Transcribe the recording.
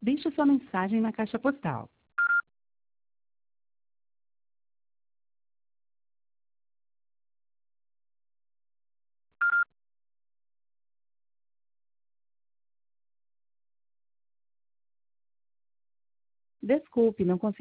Deixe sua mensagem na caixa postal. Desculpe, não consegui